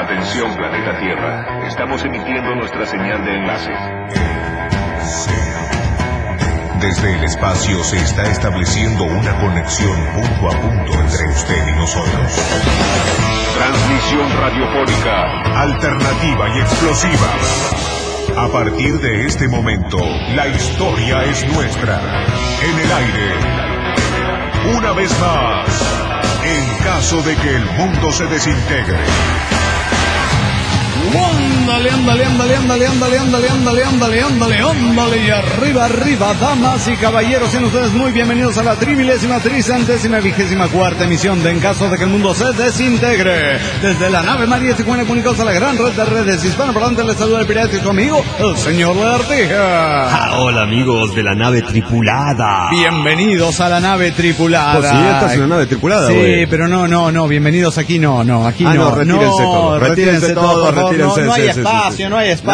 Atención, planeta Tierra. Estamos emitiendo nuestra señal de enlace. Desde el espacio se está estableciendo una conexión punto a punto entre usted y nosotros. Transmisión radiofónica, alternativa y explosiva. A partir de este momento, la historia es nuestra. En el aire. Una vez más, en caso de que el mundo se desintegre. Ándale, y arriba, damas y caballeros, sean ustedes muy bienvenidos a la 30.324ª emisión de En caso de que el mundo se desintegre. Desde la nave María Tijuana, comunicados a la gran red de redes hispanoparlantes, les saluda el pirata y su amigo, el señor Lagartija. Hola amigos de la nave tripulada. Bienvenidos a la nave tripulada. Pues sí, esta es una nave tripulada, sí, güey. pero no, bienvenidos aquí no, aquí no. Retírense todos. No hay espacio.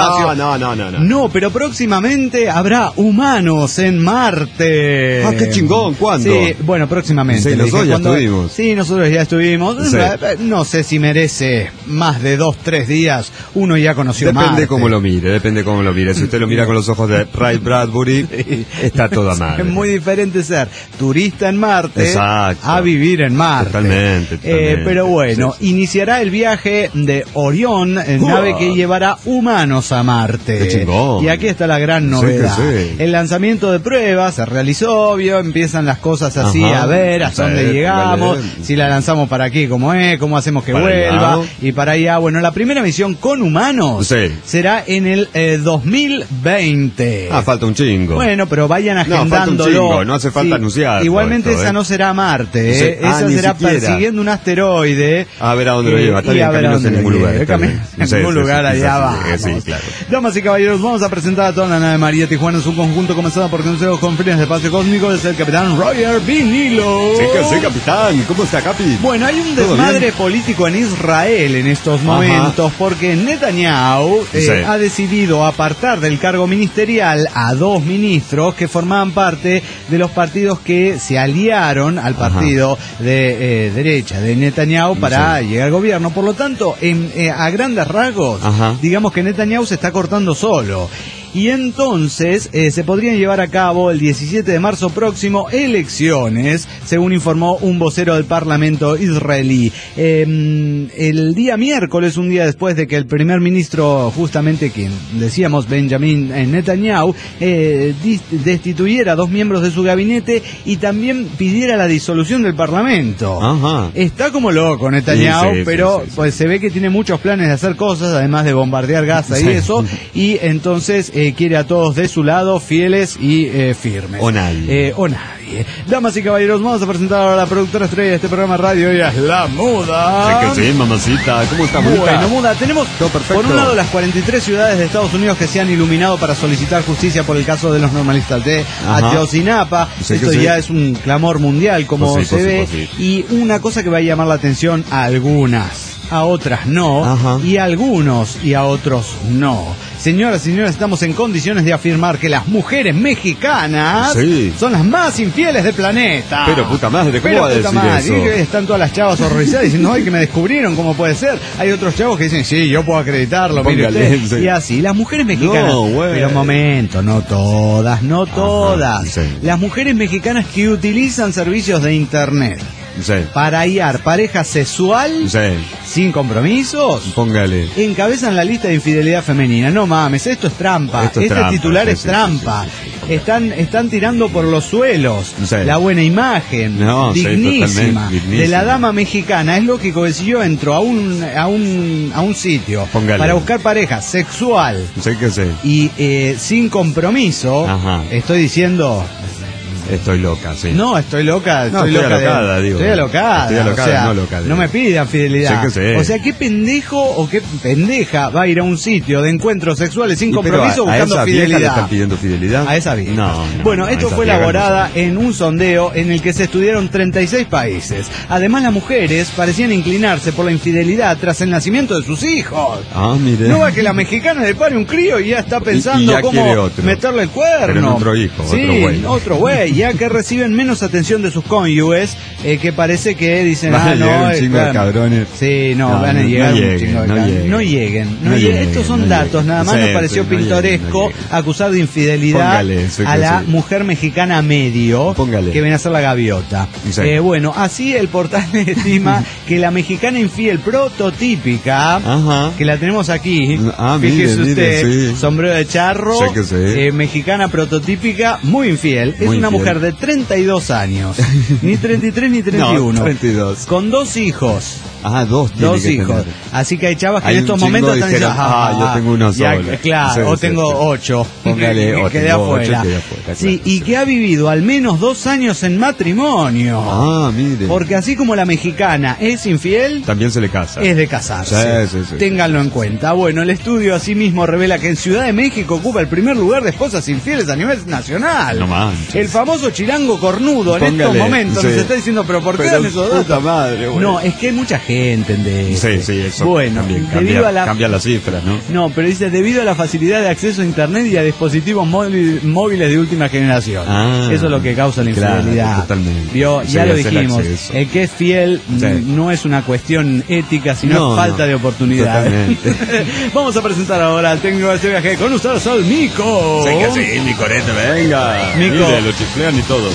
No, pero próximamente habrá humanos en Marte. Ah, qué chingón, ¿cuándo? Sí, bueno, próximamente. Sí, nosotros ya estuvimos. Sí, nosotros ya estuvimos. Sí. No sé si merece más de 2-3 días. Uno ya conoció Marte. Depende cómo lo mire. Si usted lo mira con los ojos de Ray Bradbury, está toda madre. Es muy diferente ser turista en Marte. Exacto. A vivir en Marte. Totalmente. Pero bueno, sí. Iniciará el viaje de Orión, nave que llevará humanos a Marte. ¡Qué chingón! Y aquí está la gran novedad. Sí. El lanzamiento de pruebas se realizó, obvio, empiezan las cosas así, a ver hasta dónde llegamos, si la lanzamos para aquí, cómo hacemos que para vuelva, allá. y para allá. Bueno, la primera misión con humanos será en el 2020. Falta un chingo. Bueno, pero vayan agendándolo. No, falta un chingo, no hace falta anunciar. Igualmente esa no será Marte, esa será persiguiendo un asteroide. A ver a dónde lo lleva, está bien, caminos en ningún lugar. En ningún lugar allá va. Sí, claro. Damas y caballeros, vamos a presentar a toda la nave María Tijuana en su conjunto, comenzada por consejos conferencias de espacio cósmico, desde el capitán Roger Vinilo. Sí, capitán. ¿Cómo está, capi? Bueno, hay un desmadre político en Israel en estos momentos, porque Netanyahu ha decidido apartar del cargo ministerial a 2 ministros que formaban parte de los partidos que se aliaron al partido de derecha de Netanyahu para llegar al gobierno. Por lo tanto, a grandes rasgos, digamos que Netanyahu se está cortando solo. Y entonces se podrían llevar a cabo el 17 de marzo próximo elecciones, según informó un vocero del Parlamento israelí. El día miércoles, un día después de que el primer ministro, justamente quien decíamos, Benjamin Netanyahu, destituyera a 2 miembros de su gabinete y también pidiera la disolución del Parlamento. Está como loco Netanyahu, pero pues se ve que tiene muchos planes de hacer cosas, además de bombardear Gaza y eso, y entonces quiere a todos de su lado, fieles y firmes. O nadie. Damas y caballeros, vamos a presentar ahora a la productora estrella de este programa radio, ella es la Muda. Sí, mamacita. ¿Cómo está, Muda? Bueno, Muda, tenemos por un lado las 43 ciudades de Estados Unidos que se han iluminado para solicitar justicia por el caso de los normalistas de Ayotzinapa. Esto ya es un clamor mundial, como se ve, y una cosa que va a llamar la atención a algunas, a otras no, y a algunos y a otros no. Señoras y señores, estamos en condiciones de afirmar que las mujeres mexicanas son las más infieles del planeta. Pero puta madre, ¿cómo va a decir eso? Y están todas las chavas horrorizadas diciendo, ay, que me descubrieron, ¿cómo puede ser? Hay otros chavos que dicen, sí, yo puedo acreditarlo, mire usted. Y así, las mujeres mexicanas, pero un momento, no todas. Las mujeres mexicanas que utilizan servicios de internet para hallar pareja sexual sin compromisos, encabezan la lista de infidelidad femenina. No mames, esto es trampa. Titular es trampa. Están tirando por los suelos la buena imagen dignísima de la dama mexicana. Es lógico que si yo entro a un sitio para buscar pareja sexual y sin compromiso, estoy diciendo... Estoy loca, sí. No, estoy loca. Estoy alocada, digo. Estoy alocada. O sea, no loca. No me pidan fidelidad. Sí. O sea, ¿qué pendejo o qué pendeja va a ir a un sitio de encuentros sexuales sin compromiso buscando fidelidad? ¿Le están pidiendo fidelidad? A esa vieja. No, bueno, esto fue elaborada en un sondeo en el que se estudiaron 36 países. Además, las mujeres parecían inclinarse por la infidelidad tras el nacimiento de sus hijos. Mire. No va que la mexicana le pare un crío y ya está pensando cómo meterle el cuerno. Pero en otro hijo, otro güey. Otro güey. ya que reciben menos atención de sus cónyuges, que parece que dicen, van a llegar un chingo de cabrones. Sí, van a llegar un chingo de cabrones. No lleguen. Estos son datos, nada más nos pareció pintoresco acusar de infidelidad a la mujer mexicana medio, que viene a ser la gaviota. Bueno, así el portal estima que la mexicana infiel prototípica, que la tenemos aquí, fíjese usted, sombrero de charro, mexicana prototípica, muy infiel, es una mujer de 32 años, ni 33 ni 31, no, 32. Con 2 hijos. Dos hijos. Así que hay chavas que en estos momentos están diciendo, yo tengo uno solo. Claro, o tengo 8. Póngale, quedé afuera. Sí, y que ha vivido al menos 2 años en matrimonio. Mire. Porque así como la mexicana es infiel, también se le casa. Es de casarse. Sí. Ténganlo en cuenta. Bueno, el estudio asimismo revela que en Ciudad de México ocupa el primer lugar de esposas infieles a nivel nacional. No manches. El famoso chilango cornudo en estos momentos nos está diciendo, pero ¿por qué dan esos datos? Puta madre, no, es que hay mucha gente. ¿Entendés? Sí, eso bueno, cambia las cifras, ¿no? No, pero dice, debido a la facilidad de acceso a internet y a dispositivos móviles de última generación. Eso es lo que causa la infidelidad. Claro, totalmente. Ya lo dijimos, el que es fiel no es una cuestión ética, sino falta de oportunidad. Vamos a presentar ahora al técnico de este viaje con ustedes, al Mico. Sí, mi corete, venga. Mico. Mire, lo chiflean y todo.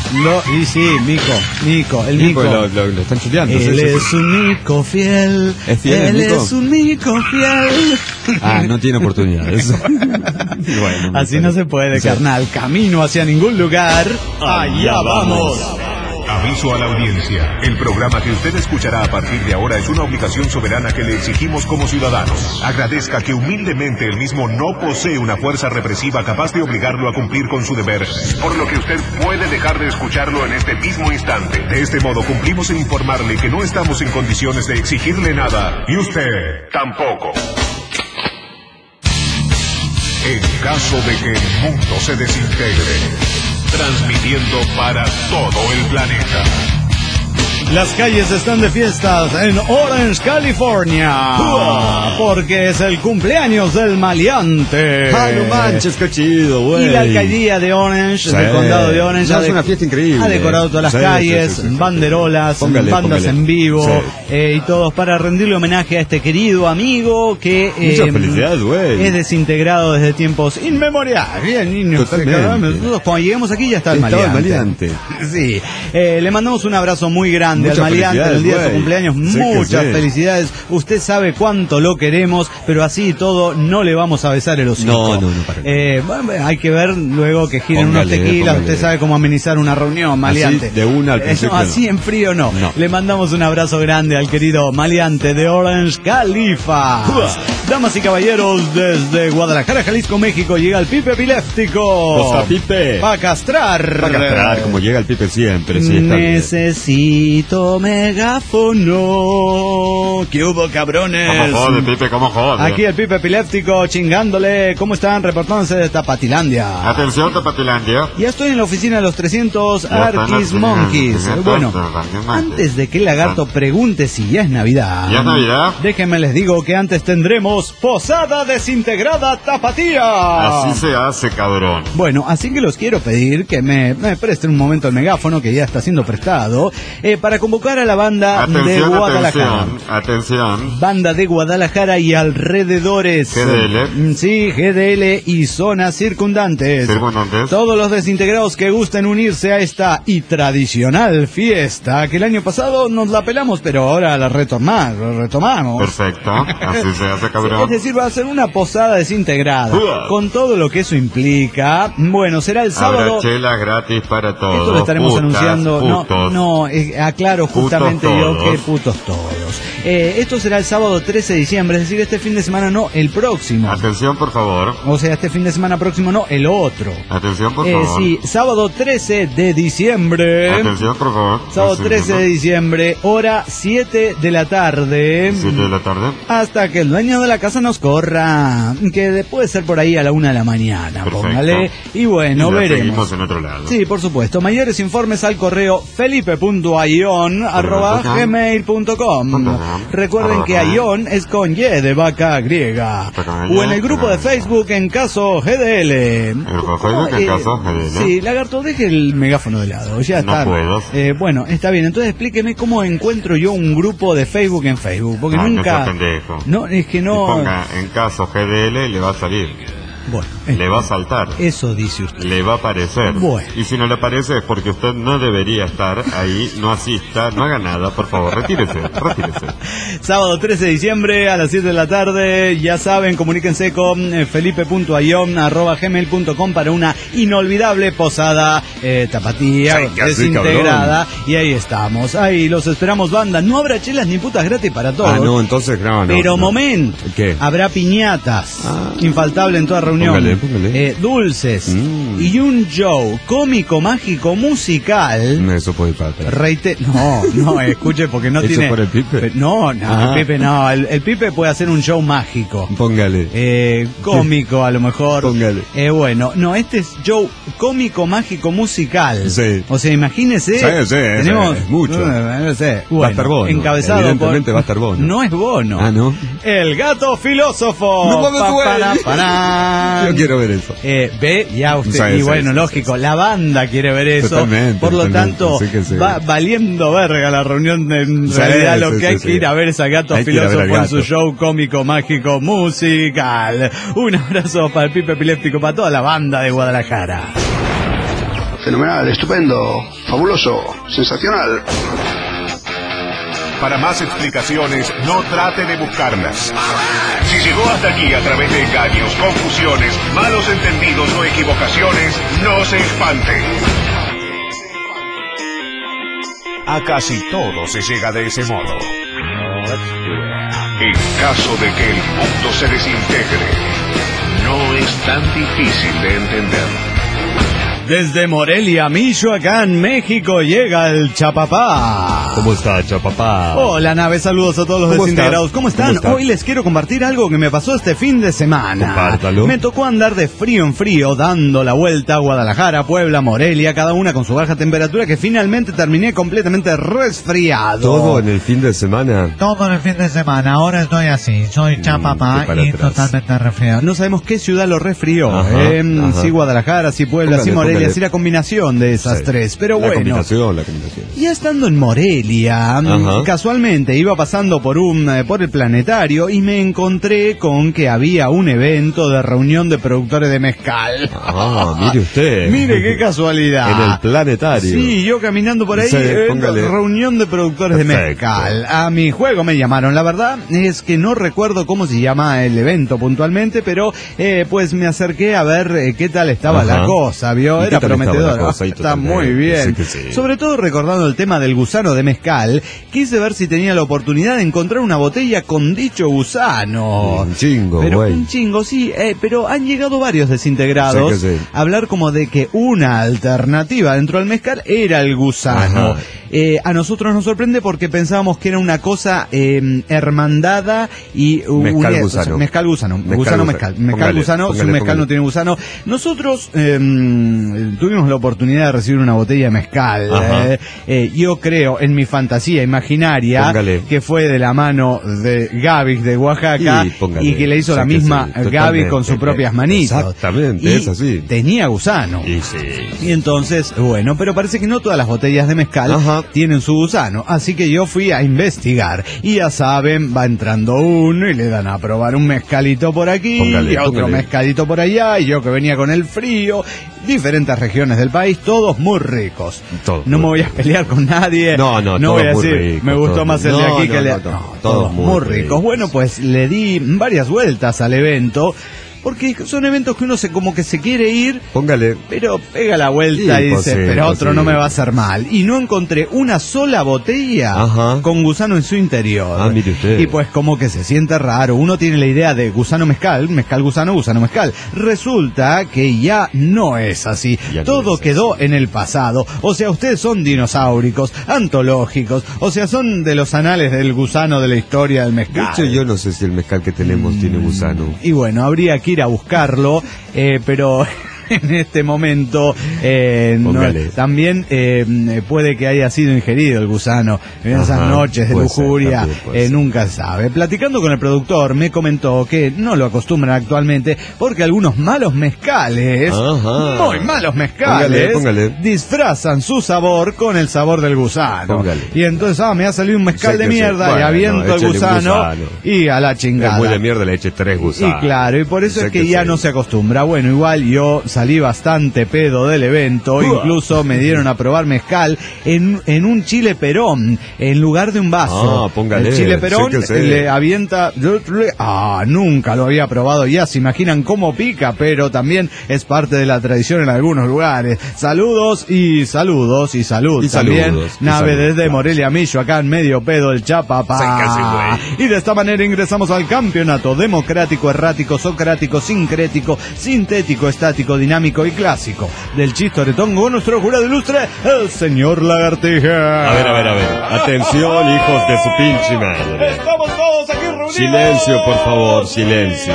Mico, el Mico. Lo están chuleando. Él es un Mico fiel. ¿Es fiel Él el Mico? Es un Mico fiel. No tiene oportunidades. Bueno, así no se puede, carnal. Camino hacia ningún lugar. Allá vamos. Aviso a la audiencia. El programa que usted escuchará a partir de ahora es una obligación soberana que le exigimos como ciudadanos. Agradezca que humildemente el mismo no posee una fuerza represiva capaz de obligarlo a cumplir con su deber, por lo que usted puede dejar de escucharlo en este mismo instante. De este modo cumplimos en informarle que no estamos en condiciones de exigirle nada, y usted tampoco. En caso de que el mundo se desintegre, transmitiendo para todo el planeta. Las calles están de fiestas en Orange, California, porque es el cumpleaños del maleante. No manches, qué chido, güey. Y la alcaldía de Orange, del condado de Orange, es una fiesta increíble. Ha decorado todas las calles, banderolas, bandas en vivo, y todos para rendirle homenaje a este querido amigo que muchas felicidades, güey. Es desintegrado desde tiempos inmemoriales. Bien, niños, nosotros cuando lleguemos aquí ya está el maleante. Sí, le mandamos un abrazo muy grande al maleante en el día de su cumpleaños. Muchas felicidades. Usted sabe cuánto lo queremos, pero así y todo no le vamos a besar el hocico. No, hay que ver luego que giren unos tequilas. Usted sabe cómo amenizar una reunión, maleante. Así de una al principio. Así en frío no. Le mandamos un abrazo grande al querido maleante de Orange, Califa. Damas y caballeros, desde Guadalajara, Jalisco, México, llega el Pipe Epiléptico. Pipe. Para castrar. Como llega el Pipe siempre. Necesito megáfono. ¿Qué hubo, cabrones? ¿Cómo jode, Pipe? ¿Cómo jode? Aquí el Pipe Epiléptico chingándole. ¿Cómo están? Reportándose de Tapatilandia. Atención, Tapatilandia. Ya estoy en la oficina de los 300 Arquis Monkeys. Bueno, antes de que el lagarto pregunte si ya es Navidad. ¿Ya es Navidad? Déjenme les digo que antes tendremos Posada Desintegrada Tapatía. Así se hace, cabrón. Bueno, así que los quiero pedir que me presten un momento el megáfono, que ya está siendo prestado, para convocar a la banda de Guadalajara. Atención. Banda de Guadalajara y alrededores. GDL. Sí, GDL y zonas circundantes. Todos los desintegrados que gusten unirse a esta y tradicional fiesta, que el año pasado nos la pelamos, pero ahora la retomamos. Perfecto. Así se hace, cabrón. Es decir, va a ser una posada desintegrada, con todo lo que eso implica. Bueno, será el sábado. Habrá chelas gratis para todos. Esto lo estaremos anunciando. Putos. Aclaro justamente yo que putos todos. Esto será el sábado 13 de diciembre, es decir, este fin de semana no, el próximo. Atención, por favor. O sea, este fin de semana próximo no, el otro. Atención, por favor. Sí, sábado 13 de diciembre. Atención, por favor. Sábado 13 de diciembre, hora 7 de la tarde. 7 de la tarde. Hasta que el dueño de la casa nos corra, que puede ser por ahí a la 1 de la mañana. Perfecto. Póngale. Y bueno, veremos. Seguimos en otro lado. Sí, por supuesto. Mayores informes al correo felipe.ayon ion@gmail.com. Recuerden que Ion es con Y de vaca griega. O en el grupo de Facebook en caso GDL. Sí, Lagarto, deje el megáfono de lado. Ya está. No puedo. Bueno, está bien. Entonces explíqueme cómo encuentro yo un grupo de Facebook en Facebook. Porque nunca. No, es que no. Ponga en caso GDL, le va a salir. Bueno, le va a saltar. Eso dice usted. Le va a aparecer. Bueno. Y si no le aparece es porque usted no debería estar ahí, no asista, no haga nada, por favor, retírese. Sábado 13 de diciembre a las 7 de la tarde, ya saben, comuníquense con felipe.ion@gmail.com para una inolvidable posada tapatía, desintegrada. Y ahí estamos, ahí los esperamos, banda. No habrá chelas ni putas gratis para todos. Ah, no, entonces no. Pero momento, ¿qué? Habrá piñatas, infaltable en toda reunión. Póngale. Dulces y un show cómico, mágico, musical. Eso puede ir para atrás. No, escuche, porque no ¿Eso tiene. por el Pipe? No, el Pipe no. El Pipe puede hacer un show mágico. Póngale. Cómico, a lo mejor. Póngale. Bueno, no, este es show cómico, mágico, musical. Sí. O sea, imagínese. Sí, tenemos mucho. No sé. Bueno, va a estar Bono. Encabezado Evidentemente va a estar Bono. No es Bono. Ah, ¿no? El gato filósofo. No yo quiero ver eso. Ve ya usted. Sí, lógico, la banda quiere ver eso. Por lo tanto, va valiendo verga la reunión. En realidad, lo que hay que ir a ver es a Gato Filósofo en su show cómico, mágico, musical. Un abrazo para el Pipe Epiléptico, para toda la banda de Guadalajara. Fenomenal, estupendo, fabuloso, sensacional. Para más explicaciones, no trate de buscarlas. Si llegó hasta aquí a través de engaños, confusiones, malos entendidos o equivocaciones, no se espante. A casi todo se llega de ese modo. En caso de que el mundo se desintegre, no es tan difícil de entender. Desde Morelia, Michoacán, México, llega el Chapapá. ¿Cómo está, Chapapá? Hola, nave, saludos a todos los desintegrados. ¿Cómo están? Hoy les quiero compartir algo que me pasó este fin de semana. Compártalo. Me tocó andar de frío en frío, dando la vuelta a Guadalajara, Puebla, Morelia, cada una con su baja temperatura, que finalmente terminé completamente resfriado. ¿Todo en el fin de semana? Todo en el fin de semana, ahora estoy así, soy Chapapá y totalmente resfriado. No sabemos qué ciudad lo resfrió. Ajá. Si Guadalajara, si Puebla, si Morelia. Así la combinación de esas tres, pero la bueno. Combinación. Ya estando en Morelia, casualmente iba pasando por el planetario y me encontré con que había un evento de reunión de productores de mezcal. Mire usted. Mire qué casualidad. En el planetario. Sí, yo caminando por ahí, reunión de productores de mezcal. A mi juego me llamaron, la verdad es que no recuerdo cómo se llama el evento puntualmente, pero pues me acerqué a ver qué tal estaba la cosa, ¿vio? Era prometedor. Está muy bien. Sí. Sobre todo recordando el tema del gusano de mezcal, quise ver si tenía la oportunidad de encontrar una botella con dicho gusano. Un chingo, un chingo, sí, pero han llegado varios desintegrados a hablar como de que una alternativa dentro del mezcal era el gusano. A nosotros nos sorprende porque pensábamos que era una cosa hermandada y mezcal gusano. Mezcal gusano. Gusano mezcal. Mezcal gusano, si un mezcal no tiene gusano. Nosotros tuvimos la oportunidad de recibir una botella de mezcal. Yo creo, en mi fantasía imaginaria, que fue de la mano de Gaby de Oaxaca y que le hizo la misma Gaby con sus propias manitos. Exactamente, es así. Tenía gusano. Y entonces, bueno, pero parece que no todas las botellas de mezcal tienen su gusano. Así que yo fui a investigar. Y ya saben, va entrando uno y le dan a probar un mezcalito por aquí y otro mezcalito por allá. Y yo que venía con el frío, diferentes regiones del país, todos muy ricos. No me voy a pelear con nadie. No voy a decir, ricos, me gustó más el de aquí que el de allá. Todos muy ricos. Bueno, pues le di varias vueltas al evento. Porque son eventos que uno como que se quiere ir, pero pega la vuelta y dice, pero otro no me va a hacer mal. Y no encontré una sola botella con gusano en su interior. Mire usted. Y pues como que se siente raro. Uno tiene la idea de gusano mezcal, mezcal gusano, gusano mezcal. Resulta que ya no es así. Todo quedó en el pasado. O sea, ustedes son dinosauricos, antológicos. O sea, son de los anales del gusano de la historia del mezcal. De hecho, yo no sé si el mezcal que tenemos tiene gusano. Y bueno, habría que ir a buscarlo, pero en este momento. También puede que haya sido ingerido el gusano en esas noches de lujuria, nunca sabe. Platicando con el productor, me comentó que no lo acostumbran actualmente porque algunos malos mezcales, muy malos mezcales, disfrazan su sabor con el sabor del gusano. Y entonces, me ha salido un mezcal de mierda, y aviento el gusano y a la chingada. Es muy de mierda, le eché 3 gusanos. Y claro, y por eso es que ya no se acostumbra. Bueno, igual yo salí bastante pedo del evento, incluso me dieron a probar mezcal en un chile perón, en lugar de un vaso. Póngale. El chile perón le avienta... nunca lo había probado, ya se imaginan cómo pica, pero también es parte de la tradición en algunos lugares. Saludos y salud. También nave desde Morelia, Michoacán, medio pedo el chapapá. Y de esta manera ingresamos al campeonato democrático, errático, socrático, sincrético, sintético, estático, dinámico y clásico del chistoretón con nuestro jurado ilustre, el señor Lagartija. A ver. Atención, hijos de su pinche madre. Estamos todos aquí reunidos. Silencio, por favor, silencio.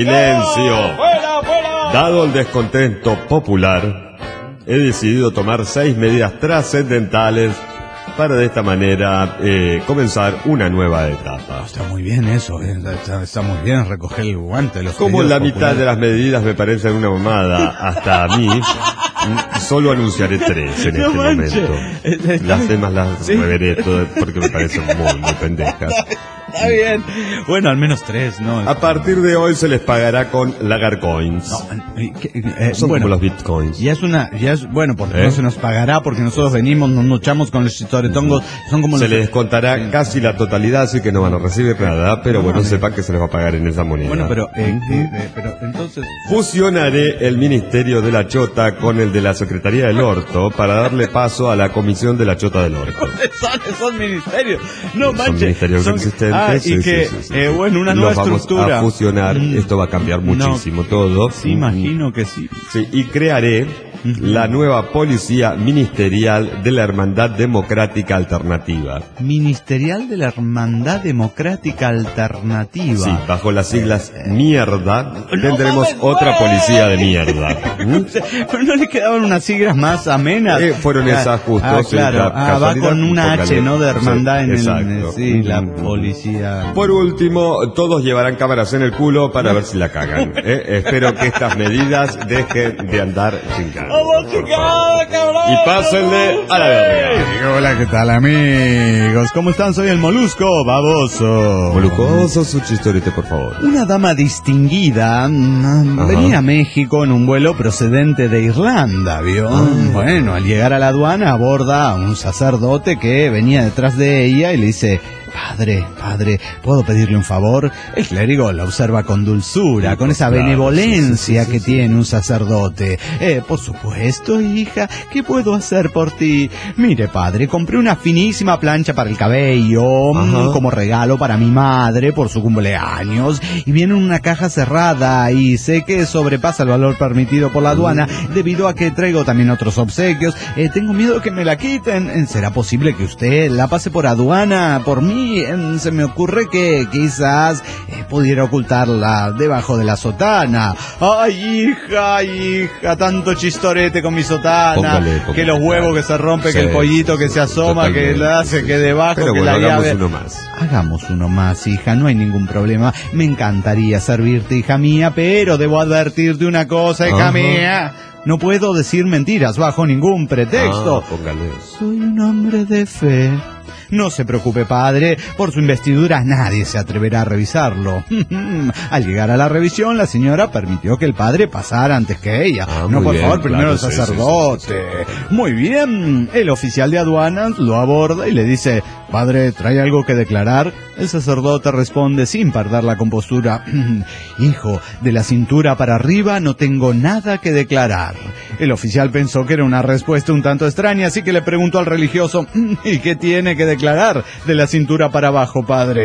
Fuera. Dado el descontento popular, he decidido tomar 6 medidas trascendentales para de esta manera comenzar una nueva etapa. Está muy bien eso, está muy bien recoger el guante. Como la mitad de las medidas me parecen una mamada, hasta a mí, solo anunciaré 3 en este momento. Las demás las reveré todas porque me parecen muy pendejas. Está bien. Bueno, al menos 3, ¿no? A partir de hoy se les pagará con Lagarcoins. Son como los bitcoins. Porque no se nos pagará, porque nosotros venimos, nos luchamos con los chistoretongos. Son como se les descontará casi la totalidad, así que no van a recibir nada, pero sepan que se les va a pagar en esa moneda. Bueno, pero entonces... Fusionaré el Ministerio de la Chota con el de la Secretaría del Orto para darle paso a la Comisión de la Chota del Orto. Son ministerios. No manches. Son ministerios existentes. Una nueva estructura. Vamos a fusionar, esto va a cambiar muchísimo todo. Sí, imagino que sí. Y crearé la nueva Policía Ministerial de la Hermandad Democrática Alternativa. Ministerial de la Hermandad Democrática Alternativa. Sí, bajo las siglas mierda, tendremos otra policía de mierda. Pero no le quedaban unas siglas más amenas. Fueron esas justo. Claro. Va con una H, ¿no? De hermandad la policía. Por último, todos llevarán cámaras en el culo para ver si la cagan. Espero que estas medidas dejen de andar chingando. Y pásenle a la verga. Hola, ¿qué tal, amigos? ¿Cómo están? Soy el Molusco Baboso. Moluscoso, su chistorete, por favor. Una dama distinguida venía a México en un vuelo procedente de Irlanda, ¿vio? Bueno, al llegar a la aduana aborda a un sacerdote que venía detrás de ella y le dice: Padre, ¿puedo pedirle un favor? El clérigo la observa con dulzura, con esa benevolencia que tiene un sacerdote. Por supuesto, hija, ¿qué puedo hacer por ti? Mire, padre, compré una finísima plancha para el cabello, como regalo para mi madre por su cumpleaños, y viene en una caja cerrada, y sé que sobrepasa el valor permitido por la aduana, debido a que traigo también otros obsequios. Tengo miedo que me la quiten. ¿Será posible que usted la pase por aduana por mí? Se me ocurre que quizás pudiera ocultarla debajo de la sotana. Ay, hija, tanto chistorete con mi sotana. Póngale, que los huevos que se rompen, que el pollito que se asoma, totalmente, que la hace, que debajo, pero que la llave. Hagamos uno más, hija, no hay ningún problema. Me encantaría servirte, hija mía, pero debo advertirte una cosa, hija mía. No puedo decir mentiras bajo ningún pretexto. Soy un hombre de fe. No se preocupe, padre, por su investidura nadie se atreverá a revisarlo. Al llegar a la revisión, la señora permitió que el padre pasara antes que ella. No, por favor, primero el sacerdote. Muy bien. El oficial de aduanas lo aborda y le dice: padre, ¿trae algo que declarar? El sacerdote responde sin perder la compostura: hijo, de la cintura para arriba no tengo nada que declarar. El oficial pensó que era una respuesta un tanto extraña, así que le preguntó al religioso: ¿y qué tiene que declarar de la cintura para abajo, padre?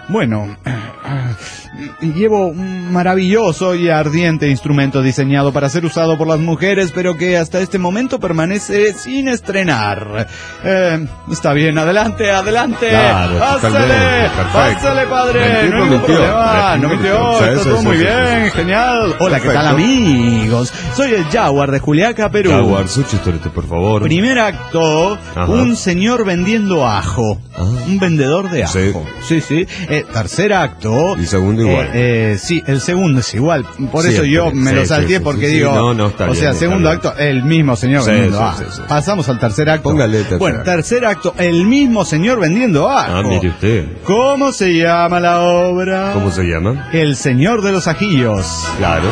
Bueno, llevo un maravilloso y ardiente instrumento diseñado para ser usado por las mujeres, pero que hasta este momento permanece sin estrenar. Está bien, adelante. Claro, pásale, padre. No hay ningún problema. No mintió, está todo muy bien, genial. Hola, ¿qué tal, amigos? Soy el Jaguar de Juliaca, Perú. Jaguar, su chistorete, por favor. Primer acto, un señor vendiendo ajo. Un vendedor de ajo. Sí. Tercer acto. Y segundo igual. Sí, el segundo es igual. Por eso yo me lo salteé porque digo... No, está bien. O sea, segundo acto, el mismo señor vendiendo ajo. Pasamos al tercer acto. Póngale tercer acto. Bueno, tercer acto, el mismo señor vendiendo ajo. Mire usted. ¿Cómo se llama la obra? ¿Cómo se llama? El Señor de los Ajillos. Claro.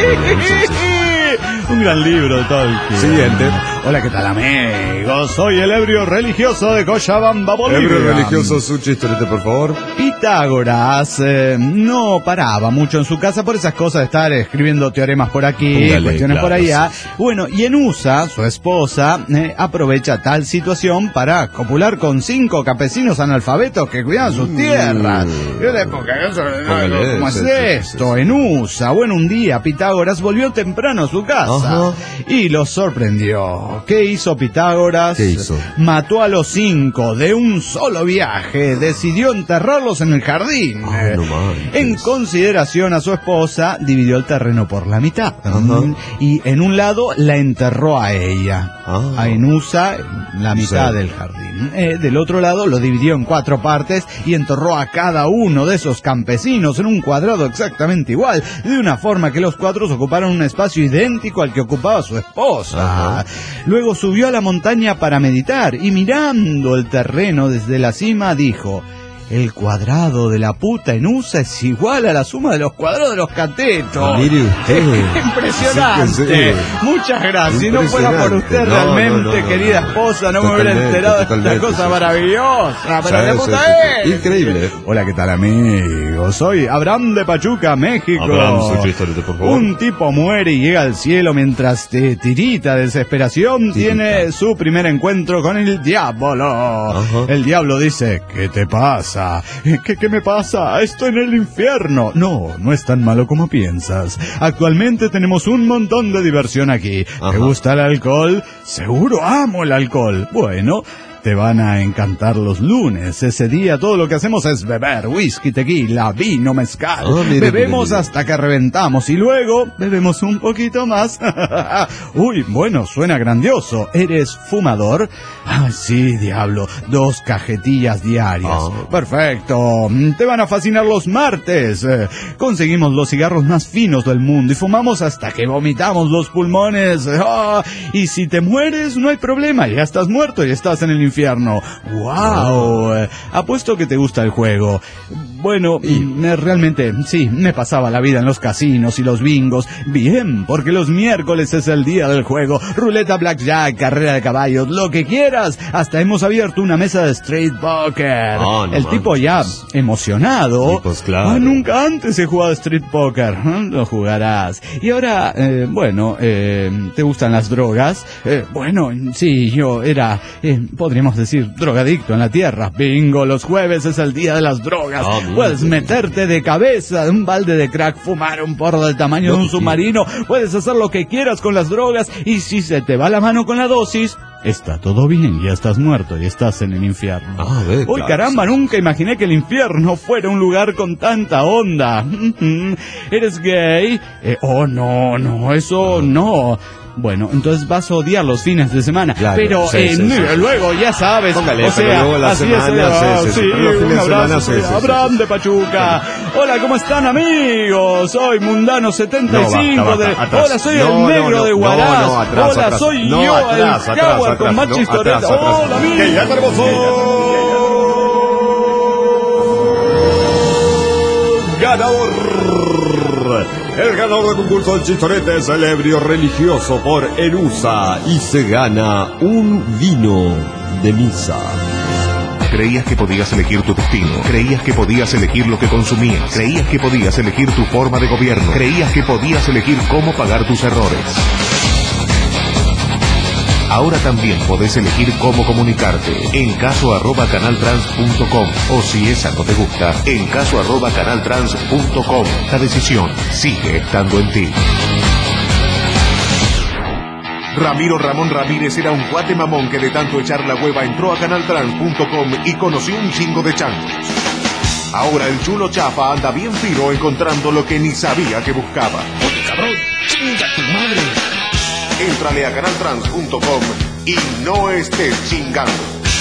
Un gran libro de Tolkien. Siguiente. Hola, ¿qué tal, amigos? Soy el ebrio religioso de Cochabamba, Bolivia. Ebrio religioso, su chistorete, por favor. Pitágoras no paraba mucho en su casa por esas cosas de estar escribiendo teoremas por aquí, cuestiones por allá. Sí. Bueno, y Enusa, su esposa, aprovecha tal situación para copular con 5 campesinos analfabetos que cuidaban sus tierras. Yo de época, ¿cómo es esto? Enusa. Bueno, un día Pitágoras volvió temprano a su casa y los sorprendió. ¿Qué hizo Pitágoras? ¿Qué hizo? Mató a los 5 de un solo viaje. Decidió enterrarlos en el jardín. En consideración a su esposa, dividió el terreno por la mitad. Y en un lado la enterró a ella. A Enusa, en la mitad del jardín. Del otro lado lo dividió en 4 partes y enterró a cada uno de esos campesinos en un cuadrado exactamente igual, de una forma que los 4 ocuparon un espacio idéntico al que ocupaba su esposa. Luego subió a la montaña para meditar y mirando el terreno desde la cima dijo: el cuadrado de la puta Enusa es igual a la suma de los cuadrados de los catetos. Mire usted. Impresionante. Muchas gracias. Si no fuera por usted realmente, querida esposa, no me hubiera enterado de esta cosa maravillosa. Pero la puta es. Increíble. Hola, ¿qué tal, amigos? Soy Abraham de Pachuca, México. Abraham, su chistorete, por favor. Un tipo muere y llega al cielo mientras tirita de desesperación. Tiene su primer encuentro con el diablo. El diablo dice: ¿qué te pasa? ¿Qué me pasa? Estoy en el infierno. No es tan malo como piensas. Actualmente tenemos un montón de diversión aquí. ¿Te gusta el alcohol? Seguro amo el alcohol. Bueno, te van a encantar los lunes. Ese día todo lo que hacemos es beber whisky, tequila, vino, mezcal. Bebemos hasta que reventamos y luego bebemos un poquito más. Uy, bueno, suena grandioso. ¿Eres fumador? Sí, diablo. 2 cajetillas diarias. Perfecto. Te van a fascinar los martes. Conseguimos los cigarros más finos del mundo y fumamos hasta que vomitamos los pulmones. Y si te mueres, no hay problema. Ya estás muerto y estás en el infierno. ¡Wow! Apuesto que te gusta el juego. Bueno, realmente, sí, me pasaba la vida en los casinos y los bingos. Bien, porque los miércoles es el día del juego. Ruleta, blackjack, carrera de caballos, lo que quieras. Hasta hemos abierto una mesa de street poker. El tipo ya emocionado. Sí, pues claro. Nunca antes he jugado street poker. Lo jugarás. Y ahora, ¿te gustan las drogas? Bueno, sí, yo era, podríamos decir, drogadicto en la tierra. Bingo, los jueves es el día de las drogas. Puedes meterte de cabeza en un balde de crack, fumar un porro del tamaño de un submarino. Puedes hacer lo que quieras con las drogas y si se te va la mano con la dosis, está todo bien, ya estás muerto y estás en el infierno. Uy, caramba, nunca imaginé que el infierno fuera un lugar con tanta onda. ¿Eres gay? No, eso no. Bueno, entonces vas a odiar los fines de semana. Claro, pero luego, ya sabes. Póngale, o sea, luego la así semana, es. Un abrazo. Abraham de Pachuca. Hola, ¿cómo están, amigos? Soy Mundano 75 Hola, soy el negro de Huaraz. Hola, soy yo, el Jaguar con más chistoreta. Hola, amigos. ¡Ya hermoso! El ganador del concurso del chistorete es el ebrio religioso por Enusa y se gana un vino de misa. Creías que podías elegir tu destino, creías que podías elegir lo que consumías, creías que podías elegir tu forma de gobierno, creías que podías elegir cómo pagar tus errores. Ahora también podés elegir cómo comunicarte. encaso@canaltrans.com o si esa no te gusta, encaso@canaltrans.com. La decisión sigue estando en ti. Ramiro Ramón Ramírez era un cuate mamón que de tanto echar la hueva entró a canaltrans.com y conoció un chingo de changos. Ahora el chulo chafa anda bien fino encontrando lo que ni sabía que buscaba. Oye, cabrón, chinga tu madre. Éntrale a canaltrans.com y no estés chingando.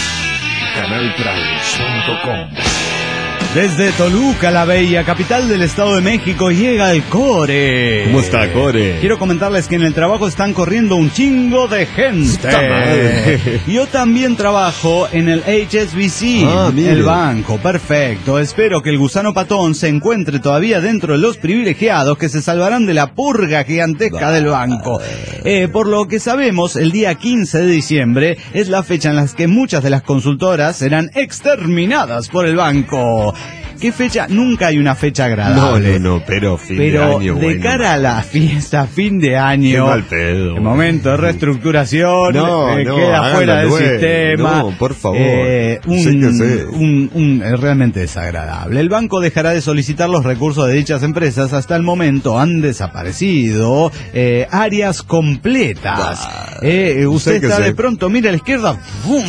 Canaltrans.com. Desde Toluca, la bella capital del Estado de México, llega el Core. ¿Cómo está, Core? Quiero comentarles que en el trabajo están corriendo un chingo de gente. Yo también trabajo en el HSBC, el banco. Perfecto. Espero que el gusano patón se encuentre todavía dentro de los privilegiados que se salvarán de la purga gigantesca del banco. Por lo que sabemos, el día 15 de diciembre es la fecha en la que muchas de las consultoras serán exterminadas por el banco. ¿Qué fecha? Nunca hay una fecha agradable. No, pero fin de año. De bueno, cara a la fiesta, fin de año. Qué mal pedo. El momento de reestructuración. Queda fuera del sistema. No, por favor. Realmente desagradable. El banco dejará de solicitar los recursos de dichas empresas. Hasta el momento han desaparecido áreas completas. Usted está de pronto, mira a la izquierda,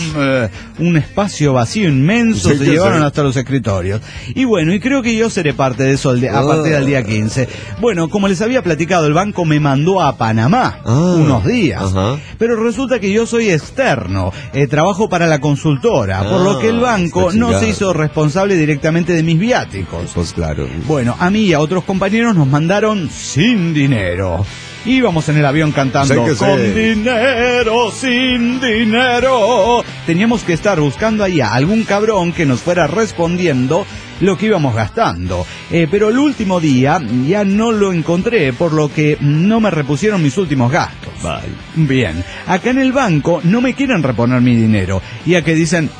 un espacio vacío inmenso. Se llevaron hasta los escritorios. Y bueno, y creo que yo seré parte de eso a partir del día 15. Bueno, como les había platicado, el banco me mandó a Panamá unos días. Pero resulta que yo soy externo. Trabajo para la consultora, por lo que el banco no se hizo responsable directamente de mis viáticos. Pues claro. Bueno, a mí y a otros compañeros nos mandaron sin dinero. Íbamos en el avión cantando con dinero, sin dinero. Teníamos que estar buscando ahí a algún cabrón que nos fuera respondiendo lo que íbamos gastando. Pero el último día ya no lo encontré, por lo que no me repusieron mis últimos gastos. Vale. Bien, acá en el banco no me quieren reponer mi dinero. Y a que dicen,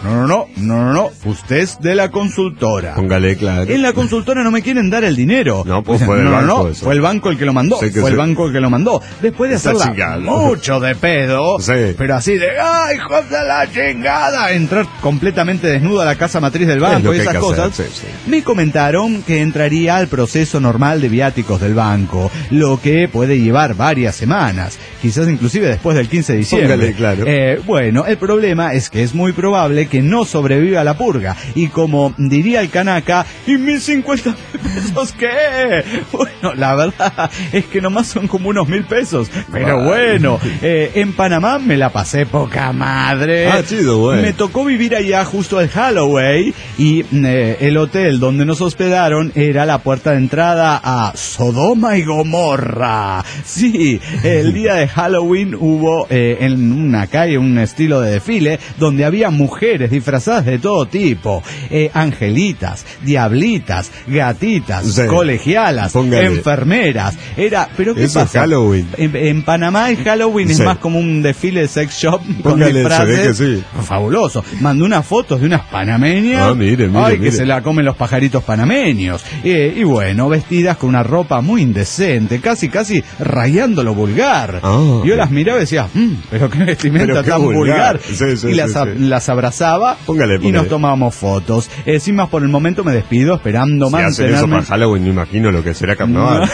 no, usted es de la consultora. Póngale claro. En la consultora no me quieren dar el dinero. No, pues dicen, fue el banco. Eso. Fue el banco el que lo mandó. El banco el que lo mandó. Después de hacerla mucho de pedo, pero así de, ¡ay, hijo de la chingada! Entrar completamente desnudo a la casa matriz del banco y esas cosas. Me comentaron que entraría al proceso normal de viáticos del banco, lo que puede llevar varias semanas, quizás inclusive después del 15 de diciembre. Claro. Bueno, el problema es que es muy probable que no sobreviva a la purga, y como diría el canaca, ¿y mis 50 pesos qué? Bueno, la verdad es que nomás son como unos 1,000 pesos, pero bueno, en Panamá me la pasé poca madre. Chido, güey. Me tocó vivir allá justo al Halloween, y el hotel donde nos hospedaron era la puerta de entrada a Sodoma y Gomorra. Sí, el día de Halloween hubo en una calle un estilo de desfile donde había mujeres disfrazadas de todo tipo, angelitas, diablitas, gatitas, colegialas, enfermeras. Pero ¿qué eso pasa? Halloween. En Panamá el Halloween es más como un desfile de sex shop con disfraces. Fabuloso. Mandó unas fotos de unas panameñas. Mire. Que se la comen los pajaritos panameños. Y bueno, vestidas con una ropa muy indecente, casi rayando lo vulgar. Yo las miraba y decía, pero qué vestimenta tan vulgar. Y las abrazaba. Póngale. Y nos tomábamos fotos. Sin más por el momento me despido, esperando mantenerme. Si hacen eso para Halloween, me imagino lo que será carnaval.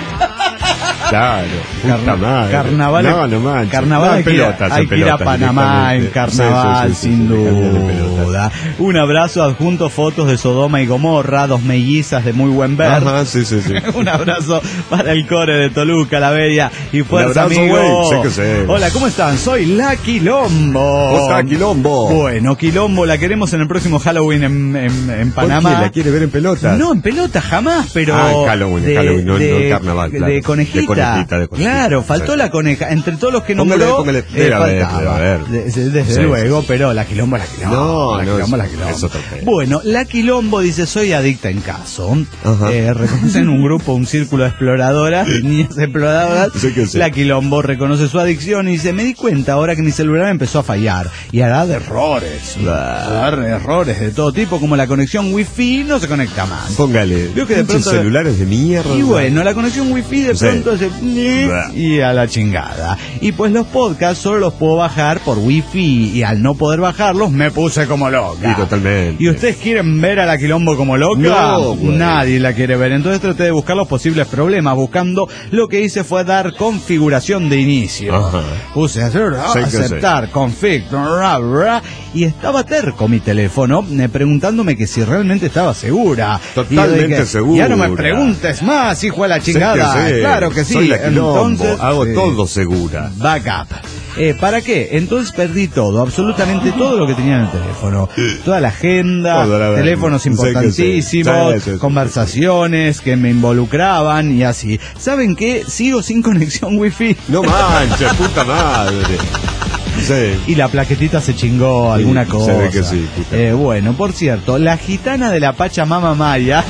Claro, carnaval. Carnaval hay que ir a Panamá en carnaval, sin duda. Un abrazo, adjunto fotos de Sodoma y Gomorra, 2 mellizas de muy buen ver. Un abrazo para el Core de Toluca, la bella. Y fuerza, amigo. Hola, ¿cómo están? Soy la Quilombo. ¿Cómo está Quilombo? Bueno, Quilombo la queremos en el próximo Halloween en Panamá. ¿Por qué? ¿La quiere ver en pelotas? No, en pelotas jamás, pero Halloween, no carnaval, claro. De conejita. Claro, faltó la coneja. Entre todos los que nombró, faltaba. Desde luego, pero la Quilombo. No, la Quilombo. Es otro tema. Bueno, la Quilombo dice, soy adicta en caso. Reconocen un grupo, un círculo de exploradoras, de niñas exploradoras. La Quilombo reconoce su adicción y dice, me di cuenta ahora que mi celular empezó a fallar. Y hará de errores. Errores de todo tipo, como la conexión wifi no se conecta más. Póngale. Veo que de pronto celulares de mierda. Y bueno, la conexión wifi de pronto se y a la chingada. Y pues los podcasts solo los puedo bajar por wifi y al no poder bajarlos me puse como loca. Y totalmente. ¿Y ustedes quieren ver a la Quilombo como loca? No, güey. Nadie la quiere ver. Entonces traté de buscar los posibles problemas. Buscando, lo que hice fue dar configuración de inicio. Ajá. Puse aceptar, config, y estaba terco mi teléfono, preguntándome que si realmente estaba segura. Totalmente segura. Ya no me preguntes más, hijo de la chingada. Sé. Claro que sí. Soy la Quilombo. Entonces, hago todo segura. Backup. ¿Para qué? Entonces perdí todo, absolutamente todo lo que tenía en el teléfono. Toda la agenda, teléfonos importantísimos, conversaciones que me involucraban y así. ¿Saben qué? Sigo sin conexión wifi. No manches, puta madre. Sí. Y la plaquetita se chingó alguna cosa. Se ve que sí. Bueno, por cierto, la gitana de la Pachamama Maya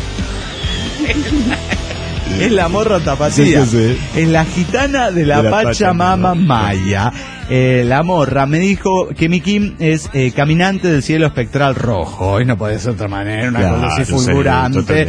es la morra tapatía. Sí. Es la gitana de la Pachamama Maya. La morra me dijo que mi Kim es caminante del cielo espectral rojo. Y no puede ser de otra manera, una cosa así fulgurante.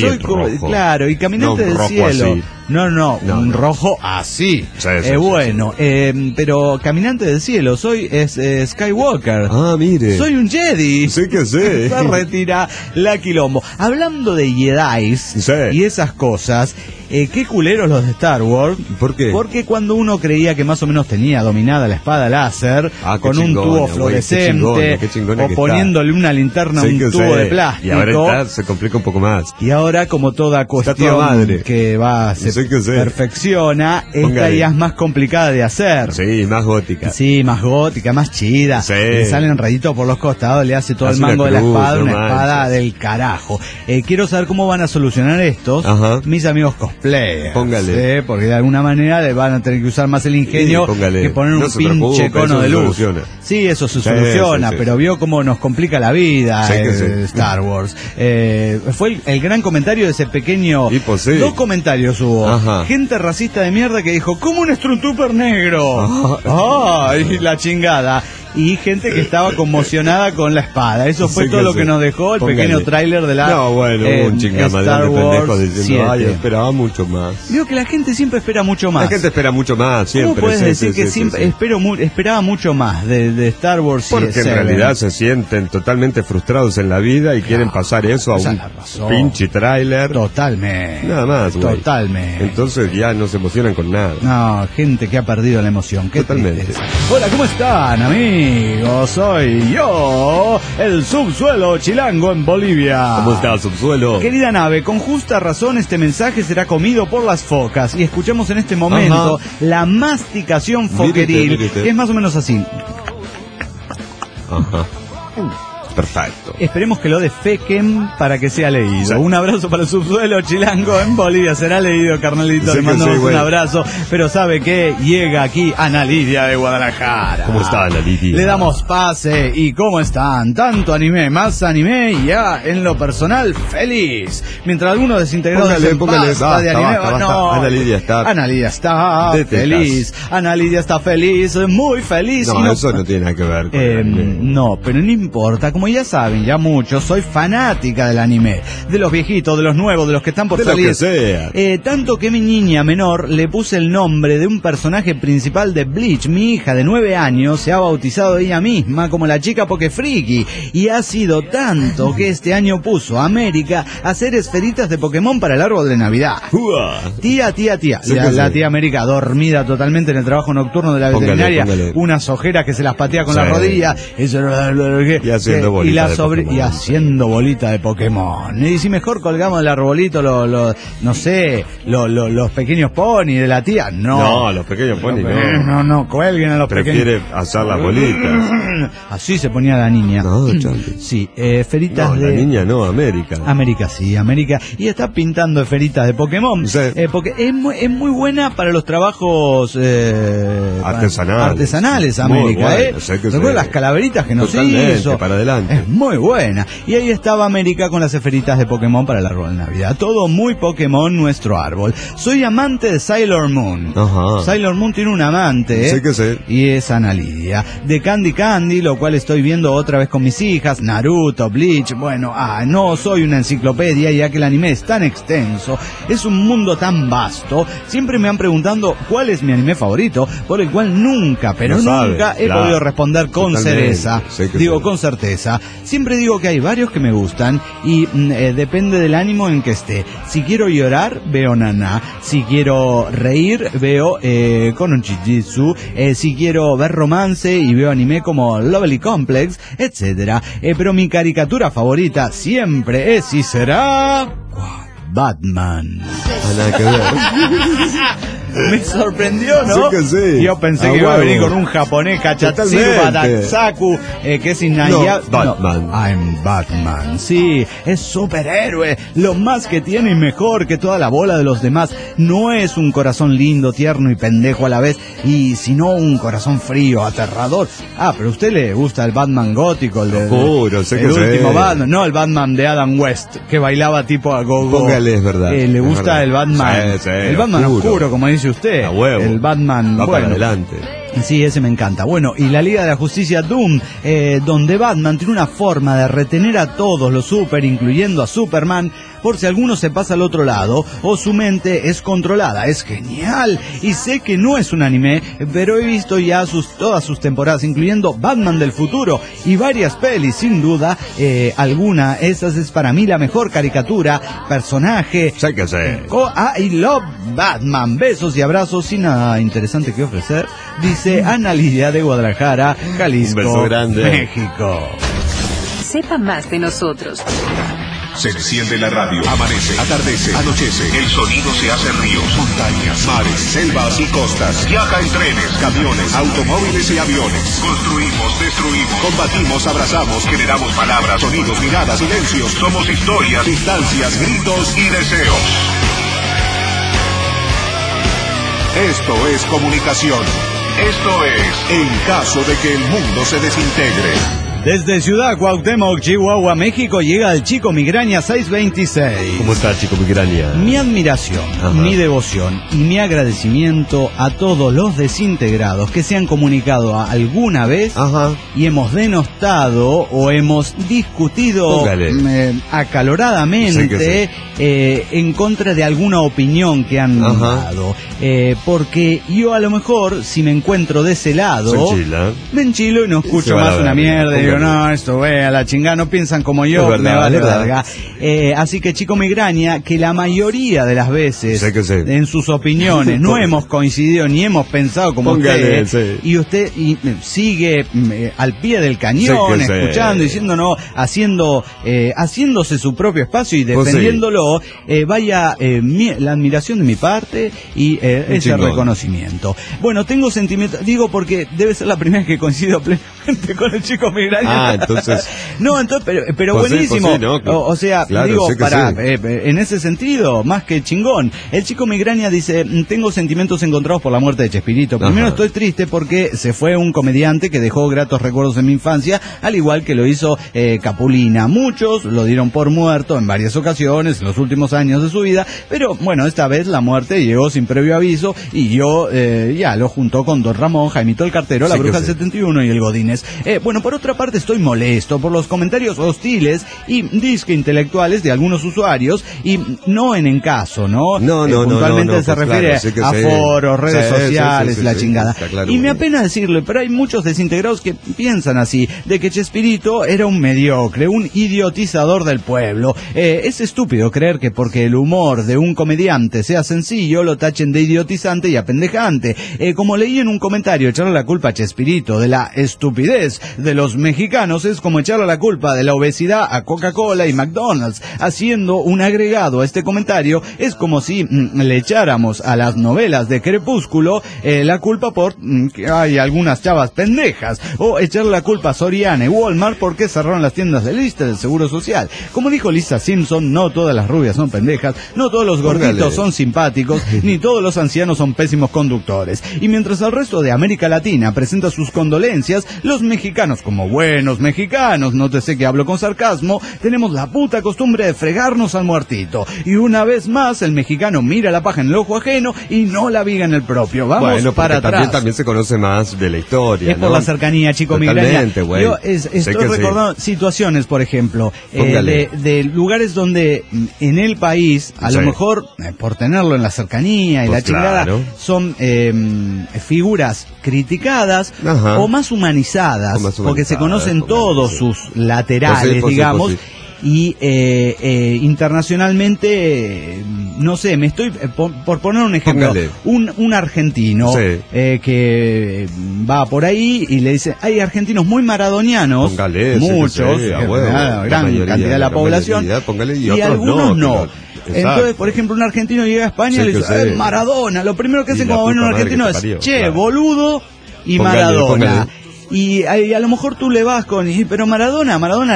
Claro, y caminante del cielo. Así. No, un rojo así. Bueno, pero caminante del cielo, soy Skywalker. Ah, mire. Soy un Jedi. Sí que sé. Se retira la Quilombo. Hablando de Jedis y esas cosas, qué culeros los de Star Wars. ¿Por qué? Porque cuando uno creía que más o menos tenía dominada la espada láser, con un tubo fluorescente, o poniéndole una linterna a un tubo de plástico. Y ahora se complica un poco más. Y ahora, como toda cuestión que se perfecciona, esta ya es más complicada de hacer. Sí, más gótica. Sí, más gótica, más chida. Le salen rayditos por los costados, le hace todo el mango de la espada, una espada del carajo. Quiero saber cómo van a solucionar estos mis amigos cosplayers. Póngale. Porque de alguna manera le van a tener que usar más el ingenio que poner un pinche cono de luz. Sí, eso se soluciona, pero vio cómo nos complica la vida Star Wars. Fue el gran comentario de ese pequeño. Dos comentarios hubo. Gente racista de mierda que dijo, ¿cómo un Stormtrooper negro? ¡Ay, la chingada! Y gente que estaba conmocionada con la espada. Eso fue todo lo que nos dejó el pequeño tráiler de la un Star Wars diciendo, ay, esperaba mucho más. Digo que la gente siempre espera mucho más. La gente espera mucho más, siempre. ¿Cómo puedes decir que siempre esperaba mucho más de Star Wars? Porque en realidad se sienten totalmente frustrados en la vida y quieren pasar eso a un pinche tráiler. Totalmente. Nada más, güey. Totalmente. Entonces ya no se emocionan con nada. No, gente que ha perdido la emoción. Totalmente. Hola, ¿cómo están, amigos? Soy yo, el subsuelo chilango en Bolivia. ¿Cómo está, subsuelo? Querida nave, con justa razón este mensaje será comido por las focas. Y escuchemos en este momento la masticación foqueril, que es más o menos así. Perfecto. Esperemos que lo defequen para que sea leído. Un abrazo para el subsuelo chilango en Bolivia. Será leído, carnalito. Le mandamos un abrazo. Pero sabe que llega aquí Ana Lidia de Guadalajara. ¿Cómo está, Ana Lidia? Le damos pase. ¿Y cómo están? Tanto anime, más anime, y ya en lo personal, feliz. Mientras algunos desintegrados dicen basta de anime. No, Ana Lidia está feliz. Ana Lidia está feliz, muy feliz. No, eso no tiene nada que ver con el anime. No, pero no importa. Como ya saben, ya muchos, soy fanática del anime, de los viejitos, de los nuevos, de los que están por salir. Lo que sea. Tanto que mi niña menor le puse el nombre de un personaje principal de Bleach. Mi hija de 9 años se ha bautizado ella misma como la chica Pokefriki, y ha sido tanto que este año puso a América a hacer esferitas de Pokémon para el árbol de Navidad. Tía. La tía América dormida totalmente en el trabajo nocturno de la veterinaria, unas ojeras que se las patea con la rodilla, y haciendo bolita de Pokémon. Y si mejor colgamos el arbolito, los pequeños ponis de la tía. No, los pequeños ponis no, cuelguen a los pequeños. Prefiere hacer las bolitas. Así se ponía la niña. No, Charlie. Sí, esferitas de... la niña no, América. América. Y está pintando esferitas de Pokémon. Porque es muy buena para los trabajos artesanales, América. ¿Recuerdas las calaveritas que nos hizo? Para adelante. adelante. Es muy buena. Y ahí estaba América con las esferitas de Pokémon para el árbol de Navidad. Todo muy Pokémon, nuestro árbol. Soy amante de Sailor Moon. Ajá. Sailor Moon tiene un amante. Sí que sé. Y es Ana Lidia. De Candy Candy, lo cual estoy viendo otra vez con mis hijas. Naruto, Bleach. Bueno, no soy una enciclopedia, ya que el anime es tan extenso. Es un mundo tan vasto. Siempre me han preguntado cuál es mi anime favorito, por el cual nunca, pero nunca he podido responder con certeza. Con certeza. Siempre digo que hay varios que me gustan y depende del ánimo en que esté. Si quiero llorar, veo Nana. Si quiero reír, veo Konon Chijitsu. Si quiero ver romance y veo anime como Lovely Complex, etcétera. Pero mi caricatura favorita siempre es y será Batman. Nada que ver. Me sorprendió, ¿no? Sí que sí. Yo pensé que iba a venir con un japonés, Kachatsiru Badatsaku, que es Inaya. Batman. No, I'm Batman. Sí, es superhéroe. Lo más que tiene y mejor que toda la bola de los demás. No es un corazón lindo, tierno y pendejo a la vez, y sino un corazón frío, aterrador. Pero a usted le gusta el Batman gótico, el último Batman. No, el Batman de Adam West, que bailaba tipo a go-go. Póngale, es verdad. Le gusta el Batman. Sí, el Batman oscuro, como dice usted. A huevo. El Batman, va para adelante. Sí, ese me encanta. Bueno, y la Liga de la Justicia Doom, donde Batman tiene una forma de retener a todos los super, incluyendo a Superman, por si alguno se pasa al otro lado, o su mente es controlada. Es genial. Y sé que no es un anime, pero he visto ya todas sus temporadas, incluyendo Batman del futuro, y varias pelis, sin duda, alguna. Esa es para mí la mejor caricatura, personaje. Sé que sé. I love Batman. Besos y abrazos, sin nada interesante que ofrecer. Dice Ana Lidia de Guadalajara, Jalisco, un beso grande. México. Sepa más de nosotros. Se enciende la radio, amanece, atardece, anochece, el sonido se hace ríos, montañas, mares, selvas y costas. Viaja en trenes, camiones, automóviles y aviones. Construimos, destruimos, combatimos, abrazamos, generamos palabras, sonidos, miradas, silencios. Somos historias, distancias, gritos y deseos. Esto es comunicación. Esto es En caso de que el mundo se desintegre. Desde Ciudad Cuauhtémoc, Chihuahua, México, llega el Chico Migraña 626. ¿Cómo está, Chico Migraña? Mi admiración, mi devoción y mi agradecimiento a todos los desintegrados que se han comunicado alguna vez y hemos denostado o hemos discutido acaloradamente en contra de alguna opinión que han dado. Porque yo a lo mejor, si me encuentro de ese lado, me enchilo y no escucho más una mierda. Digo, no, esto a la chingada, no piensan como yo, me vale verga. Así que, Chico Migraña, que la mayoría de las veces en sus opiniones no hemos coincidido ni hemos pensado como usted, y usted sigue al pie del cañón, escuchando, diciéndonos, haciéndose su propio espacio y defendiéndolo, vaya la admiración de mi parte y ese reconocimiento. Bueno, tengo sentimiento, digo porque debe ser la primera vez que coincido plenamente con el Chico Migraña. Entonces. No, entonces, pero buenísimo. O sea, claro, digo, en ese sentido, más que chingón. El Chico Migraña dice, tengo sentimientos encontrados por la muerte de Chespirito. Primero estoy triste porque se fue un comediante que dejó gratos recuerdos en mi infancia, al igual que lo hizo Capulina. Muchos lo dieron por muerto en varias ocasiones en los últimos años de su vida, pero bueno, esta vez la muerte llegó sin previo aviso y yo ya lo juntó con Don Ramón, Jaimito el Cartero, la Bruja del 71 y el Godínez. Bueno, por otra parte estoy molesto por los comentarios hostiles y disque intelectuales de algunos usuarios y no en encaso, ¿no? Puntualmente se refiere a foros, redes sociales, la chingada. Y me apena decirlo, pero hay muchos desintegrados que piensan así, de que Chespirito era un mediocre, un idiotizador del pueblo. Es estúpido creer que porque el humor de un comediante sea sencillo, lo tachen de idiotizante y apendejante. Como leí en un comentario, echarle la culpa a Chespirito de la estupidez de los mexicanos es como echarle la culpa de la obesidad a Coca-Cola y McDonald's. Haciendo un agregado a este comentario, es como si le echáramos a las novelas de Crepúsculo la culpa por que hay algunas chavas pendejas, o echarle la culpa a Soriana y Walmart porque cerraron las tiendas de lista del Seguro Social. Como dijo Lisa Simpson, no todas las rubias son pendejas, no todos los gorditos son simpáticos, ni todos los ancianos son pésimos conductores. Y mientras el resto de América Latina presenta sus condolencias, los mexicanos, como buenos buenos mexicanos, nótese que hablo con sarcasmo, tenemos la puta costumbre de fregarnos al muertito. Y una vez más, el mexicano mira la paja en el ojo ajeno y no la viga en el propio. Vamos para atrás. También se conoce más de la historia, es por la cercanía, Chico Migraña. Yo estoy recordando situaciones, por ejemplo, de lugares donde en el país, a lo mejor, por tenerlo en la cercanía y la chingada, son figuras criticadas o más humanizadas, porque se conocen todos sus laterales, digamos. Y internacionalmente, no sé, me estoy por poner un ejemplo, un argentino que va por ahí y le dice, hay argentinos muy maradonianos, muchos, gran cantidad de la población, y algunos no. Entonces, por ejemplo, un argentino llega a España y le dice, Maradona, lo primero que hacen cuando ven un argentino es, boludo y Maradona. Y a lo mejor tú le vas con, pero Maradona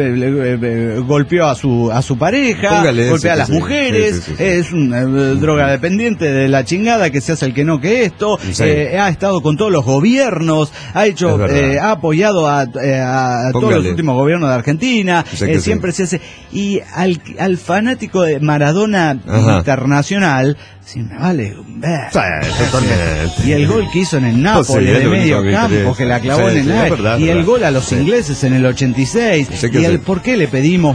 le golpeó a su pareja, golpea a las mujeres, es un drogadependiente de la chingada que se hace el que no que esto, ha estado con todos los gobiernos, ha apoyado a todos los últimos gobiernos de Argentina, siempre se hace, y al fanático de Maradona internacional, sí, me vale un verso. Y el gol que hizo en el Napoli de medio campo, que la clavó en el área, y el gol a los ingleses en el 86, y el por qué le pedimos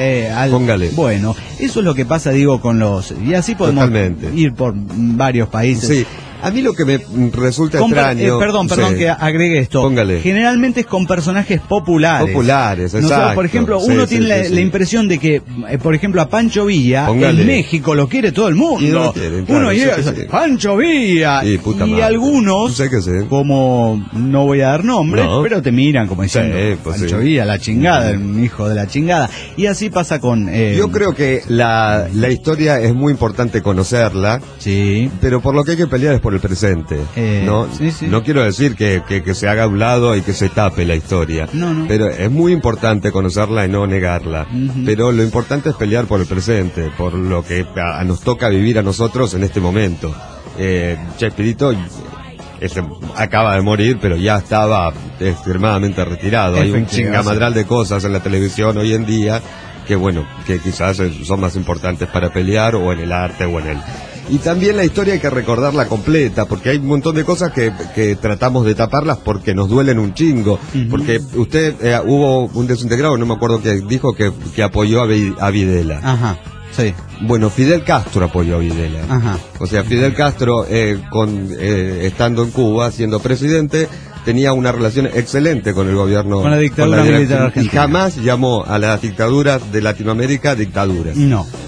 bueno, eso es lo que pasa, digo, con los, y así podemos ir por varios países. A mí lo que me resulta extraño... Perdón, que agregue esto. Generalmente es con personajes populares. Exacto. Por ejemplo, uno tiene la impresión de que, por ejemplo, a Pancho Villa, en México lo quiere todo el mundo. Uno llega, Pancho Villa, y algunos, como no voy a dar nombres, pero te miran como diciendo, Pancho Villa, la chingada, el hijo de la chingada. Y así pasa con... Yo creo que la historia es muy importante conocerla, pero por lo que hay que pelear es por el presente, ¿no? No quiero decir que se haga a un lado y que se tape la historia, pero es muy importante conocerla y no negarla, pero lo importante es pelear por el presente, por lo que nos toca vivir a nosotros en este momento. Chespirito acaba de morir, pero ya estaba extremadamente retirado. Hay un chingamadral de cosas en la televisión hoy en día que quizás son más importantes para pelear, o en el arte o en el... Y también la historia hay que recordarla completa, porque hay un montón de cosas que tratamos de taparlas porque nos duelen un chingo. Porque usted, hubo un desintegrado, no me acuerdo, que dijo que apoyó a Videla. Bueno, Fidel Castro apoyó a Videla. O sea, Fidel Castro, estando en Cuba, siendo presidente, tenía una relación excelente con el gobierno, con la dictadura militar argentina, y jamás llamó a las dictaduras de Latinoamérica dictaduras.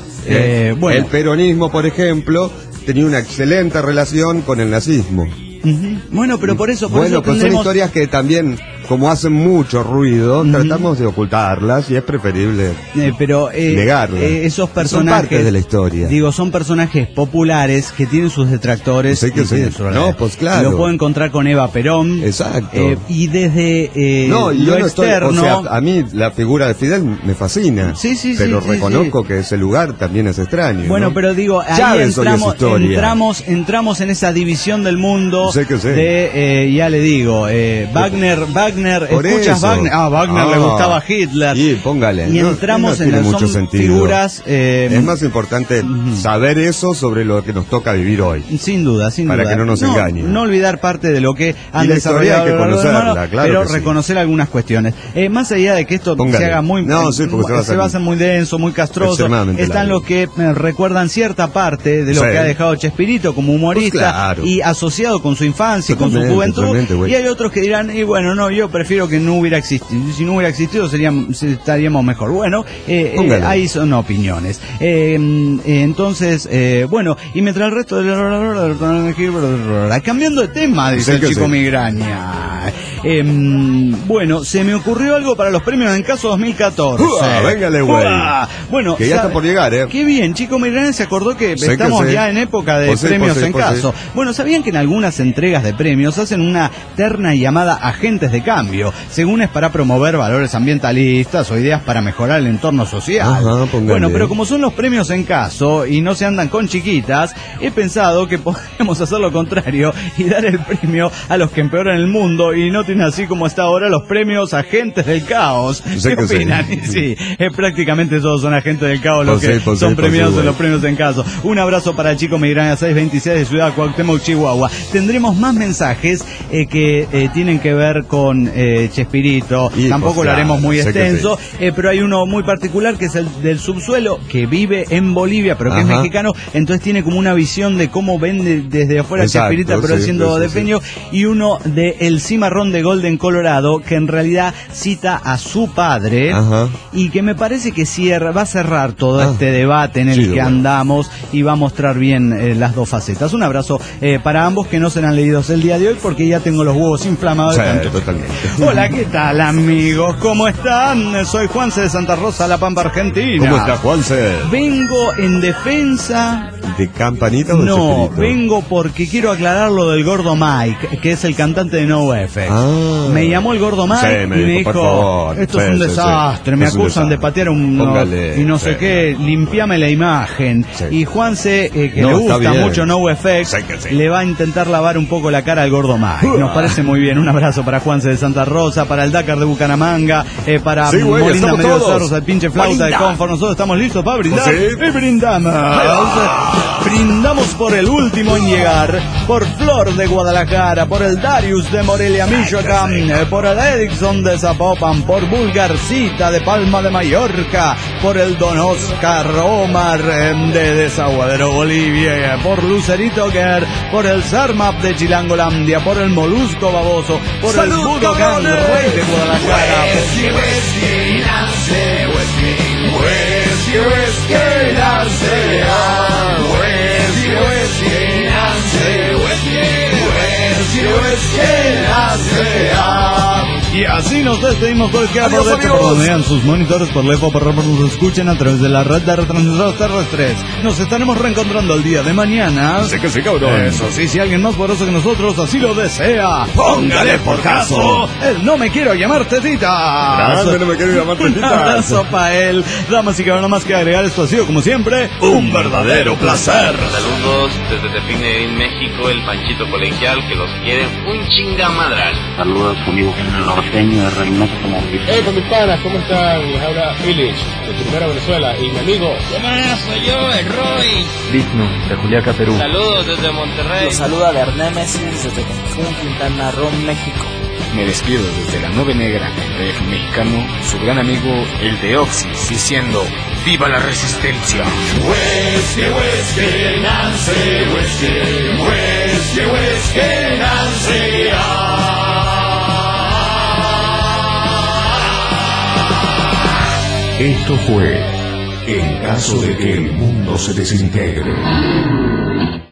El peronismo, por ejemplo, tenía una excelente relación con el nazismo. Bueno, pero por eso pues son historias que también, como hacen mucho ruido, tratamos de ocultarlas, y es preferible negarlas. Esos personajes son parte de la historia. Digo, son personajes populares que tienen sus detractores. Lo puedo encontrar con Eva Perón. Y desde lo externo... a mí la figura de Fidel me fascina, pero reconozco que ese lugar también es extraño. Bueno, pero digo, ahí entramos en esa división del mundo ya le digo, Wagner, ¿escuchas Wagner? Wagner le gustaba Hitler. Y entramos en son figuras... es más importante saber eso sobre lo que nos toca vivir hoy. Sin duda. Para que no nos engañen. No olvidar parte de lo que han desarrollado, hay que conocerla, pero reconocer algunas cuestiones. Más allá de que esto se haga muy... se va a hacer muy denso, muy castroso. Están los que recuerdan cierta parte de lo que ha dejado Chespirito como humorista, y asociado con su infancia, con su juventud, y hay otros que dirán, y bueno, no, yo prefiero que no hubiera existido, si no hubiera existido estaríamos mejor. Bueno, ahí son opiniones. Entonces, bueno, y mientras el resto cambiando de tema, dice el Chico Migraña. Bueno, se me ocurrió algo para los premios en caso 2014. Véngale, güey. Bueno, que ya está por llegar, Qué bien, Chico Migraña se acordó que estamos ya en época de premios en caso. Bueno, ¿sabían que en algunas entregas de premios hacen una terna llamada agentes de cambio? Según es para promover valores ambientalistas o ideas para mejorar el entorno social. Bueno, pero como son los premios en caso y no se andan con chiquitas, he pensado que podemos hacer lo contrario y dar el premio a los que empeoran el mundo y no voten así como está ahora los premios Agentes del Caos. ¿Qué opinan? Sí, prácticamente todos son agentes del caos los que son premiados en los premios en caso. Un abrazo para el chico Migraña 626 de Ciudad Cuauhtémoc, Chihuahua. Tendremos más mensajes que tienen que ver con Chespirito. Tampoco lo haremos muy extenso, pero hay uno muy particular que es el del subsuelo, que vive en Bolivia, pero que es mexicano, entonces tiene como una visión de cómo vende desde afuera Chespirito, pero siendo defeño, y uno de El Cimarrón de Golden, Colorado, que en realidad cita a su padre, y que me parece que va a cerrar todo este debate en el que andamos y va a mostrar bien las dos facetas. Un abrazo para ambos que no serán leídos el día de hoy porque ya tengo los huevos inflamados. Totalmente. Hola, ¿qué tal, amigos? ¿Cómo están? Soy Juanse de Santa Rosa, La Pampa, Argentina. ¿Cómo está, Juanse? Vengo en defensa... ¿De Campanita o de Chespirito? Vengo porque quiero aclarar lo del Gordo Mike, que es el cantante de NoFX. Me llamó el Gordo Mike y me dijo, esto es un desastre, me acusan de patear y no sé qué, limpiame la imagen. Y Juanse, que le gusta mucho NoFX, le va a intentar lavar un poco la cara al Gordo Mike. Nos parece muy bien. Un abrazo para Juanse de Santa Rosa, para el Dakar de Bucaramanga, para Molinda Medio Cerros, el pinche flauta de Confort. Nosotros estamos listos para brindar y brindamos. Brindamos por el último en llegar, por Flor de Guadalajara, por el Darius de Morelia, Michoacán, por el Erickson de Zapopan, por Bulgarcita de Palma de Mallorca, por el Don Oscar Omar de Desaguadero, Bolivia, por Lucerito Guer, por el Sarmap de Chilangolandia, por el Molusco Baboso, por el Budokan Rey de Guadalajara. Y así nos despedimos por el que por donde vean sus monitores, por lejos, por nos escuchen a través de la red de retransmisores terrestres. Nos estaremos reencontrando el día de mañana. Sí que sí, cabrón. Eso sí, si alguien más poderoso que nosotros así lo desea, póngale por caso. No me quiero llamar Tetita. No me quiero llamar Tetita. Un abrazo para él. Damas y caballeros, más que agregar, esto ha sido como siempre un verdadero placer. Saludos desde Tepine, México, el Panchito Colegial, que los quiere un chingamadral. Saludos amigos norteño de Reynosa, como mis panas, ¿cómo están? Les habla Illich, de Primera Venezuela, y mi amigo. ¿Qué más? Soy yo, el Roy. Digno, de Juliaca, Perú. Saludos desde Monterrey. Los saluda Bernémesis desde Cancún, Quintana Roo, México. Me despido desde la Nube Negra, el DF mexicano, su gran amigo, el de Oxys, diciendo: ¡viva la resistencia! Whisky, whisky, Nancy, whisky, whisky, whisky, Nancy. Esto fue En caso de que el mundo se desintegre.